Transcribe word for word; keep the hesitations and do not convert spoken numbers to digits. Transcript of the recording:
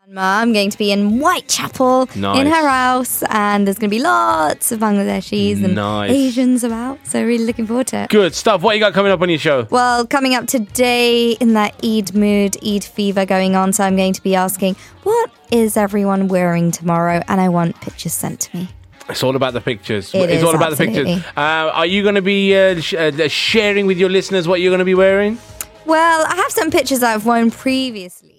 I'm going to be in Whitechapel nice. in her house, and there's going to be lots of Bangladeshis and nice. Asians about, so really looking forward to it. Good stuff. What you got coming up on your show? Well, coming up today, in that Eid mood, Eid fever going on, so I'm going to be asking, what is everyone wearing tomorrow? And I want pictures sent to me. It's all about the pictures. It it's is, all about absolutely. the pictures. Uh, are you going to be uh, sh- uh, sharing with your listeners what you're going to be wearing? Well, I have some pictures that I've worn previously.